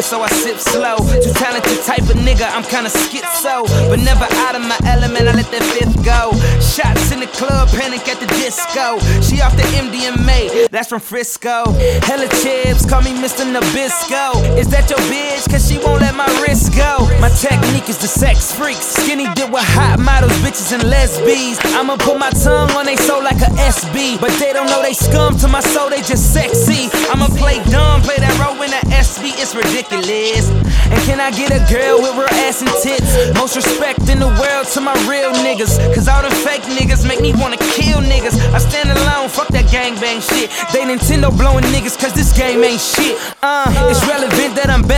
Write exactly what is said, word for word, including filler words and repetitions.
fast, so I sip slow. Too talented type of nigga, I'm kinda schizo, but never out of my element, I let that fifth go. Shots in the club, panic at the disco. She off the M D M A, that's from Frisco. Hella chips, call me Mister Nabisco. Is that your bitch? Cause she won't let my wrist go. My technique is the sex freaks. Skinny dip with hot models, bitches and lesbies. I'ma put my tongue on they soul like a S B, but they don't know they scum to my soul, they just sexy. I'ma play dumb, play that role in the S B, it's ridiculous. And can I get a girl with real ass and tits? Most respect in the world to my real niggas, cause all them fake niggas make me wanna kill niggas. I stand alone, fuck that gangbang shit. They Nintendo blowing niggas cause this game ain't shit. Uh, it's relevant that I'm back.